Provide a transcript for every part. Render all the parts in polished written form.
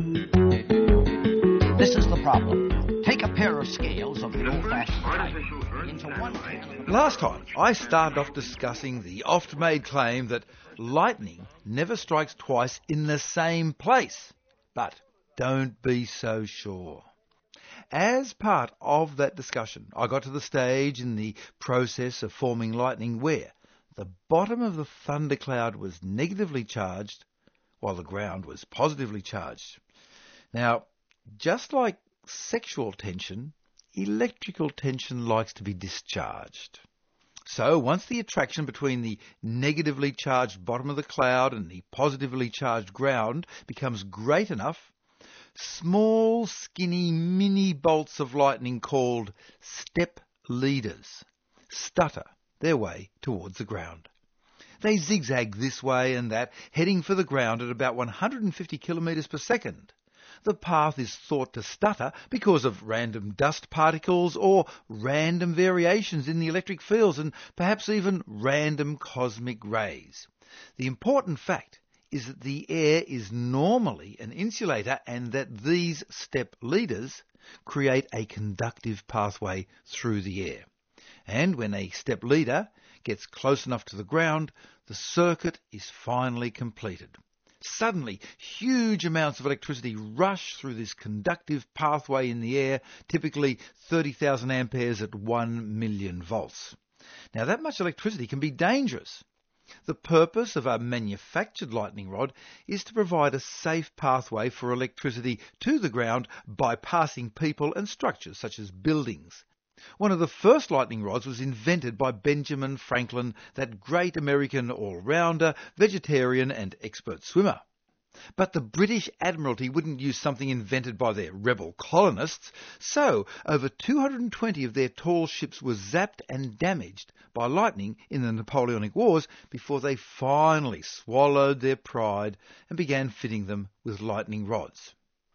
This is the problem. Take a pair of scales of the old-fashioned type. Into 1/10. Last time, I started off discussing the oft-made claim that lightning never strikes twice in the same place. But don't be so sure. As part of that discussion, I got to the stage in the process of forming lightning where the bottom of the thundercloud was negatively charged while the ground was positively charged. Now, just like sexual tension, electrical tension likes to be discharged. So once the attraction between the negatively charged bottom of the cloud and the positively charged ground becomes great enough, small, skinny, mini bolts of lightning called step leaders stutter their way towards the ground. They zigzag this way and that, heading for the ground at about 150 kilometres per second. The path is thought to stutter because of random dust particles or random variations in the electric fields and perhaps even random cosmic rays. The important fact is that the air is normally an insulator and that these step leaders create a conductive pathway through the air. And when a step leader gets close enough to the ground, the circuit is finally completed. Suddenly, huge amounts of electricity rush through this conductive pathway in the air, typically 30,000 amperes at 1 million volts. Now, that much electricity can be dangerous. The purpose of a manufactured lightning rod is to provide a safe pathway for electricity to the ground, bypassing people and structures such as buildings. One of the first lightning rods was invented by Benjamin Franklin, that great American all-rounder, vegetarian and expert swimmer. But the British Admiralty wouldn't use something invented by their rebel colonists, so over 220 of their tall ships were zapped and damaged by lightning in the Napoleonic Wars before they finally swallowed their pride and began fitting them with lightning rods.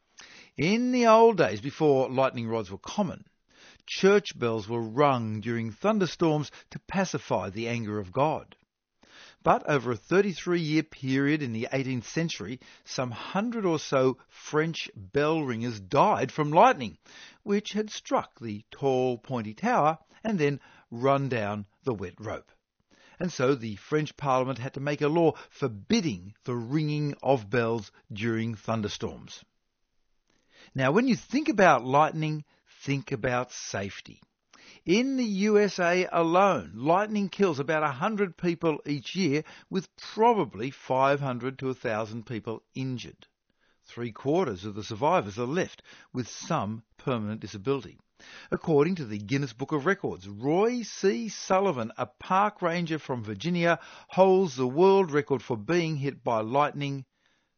In the old days, before lightning rods were common, church bells were rung during thunderstorms to pacify the anger of God. But over a 33-year period in the 18th century, some 100 or so French bell ringers died from lightning, which had struck the tall, pointy tower and then run down the wet rope. And so the French Parliament had to make a law forbidding the ringing of bells during thunderstorms. Now, when you think about lightning, think about safety. In the USA alone, lightning kills about 100 people each year, with probably 500 to 1,000 people injured. 3/4 of the survivors are left with some permanent disability. According to the Guinness Book of Records, Roy C. Sullivan, a park ranger from Virginia, holds the world record for being hit by lightning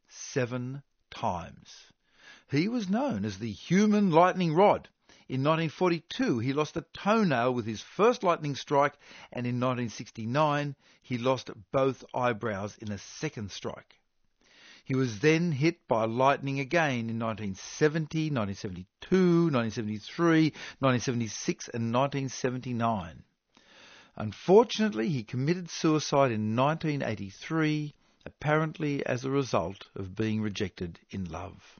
7 times. He was known as the human lightning rod. In 1942, he lost a toenail with his first lightning strike, and in 1969, he lost both eyebrows in a second strike. He was then hit by lightning again in 1970, 1972, 1973, 1976, and 1979. Unfortunately, he committed suicide in 1983, apparently as a result of being rejected in love.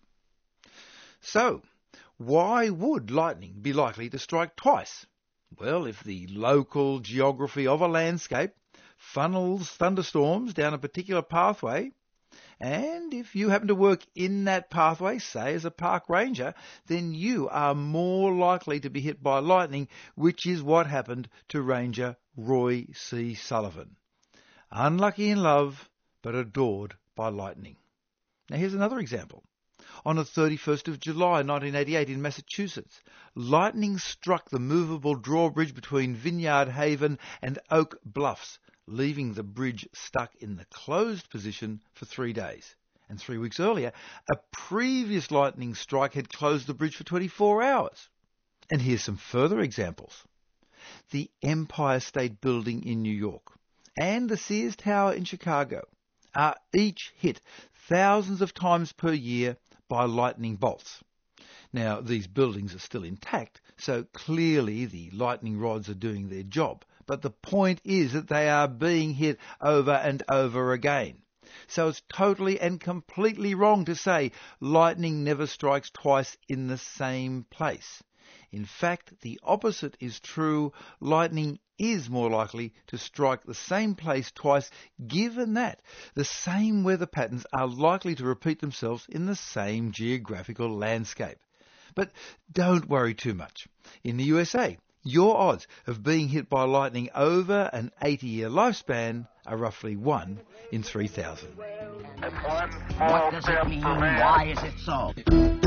So, why would lightning be likely to strike twice? Well, if the local geography of a landscape funnels thunderstorms down a particular pathway, and if you happen to work in that pathway, say as a park ranger, then you are more likely to be hit by lightning, which is what happened to Ranger Roy C. Sullivan. Unlucky in love, but adored by lightning. Now here's another example. On the 31st of July 1988 in Massachusetts, lightning struck the movable drawbridge between Vineyard Haven and Oak Bluffs, leaving the bridge stuck in the closed position for 3 days. And 3 weeks earlier, a previous lightning strike had closed the bridge for 24 hours. And here's some further examples. The Empire State Building in New York and the Sears Tower in Chicago are each hit thousands of times per year by lightning bolts. Now, these buildings are still intact, so clearly the lightning rods are doing their job. But the point is that they are being hit over and over again. So it's totally and completely wrong to say lightning never strikes twice in the same place. In fact, the opposite is true. Lightning is more likely to strike the same place twice, given that the same weather patterns are likely to repeat themselves in the same geographical landscape. But don't worry too much. In the USA, your odds of being hit by lightning over an 80-year lifespan are roughly 1 in 3,000. What does it mean? Why is it so?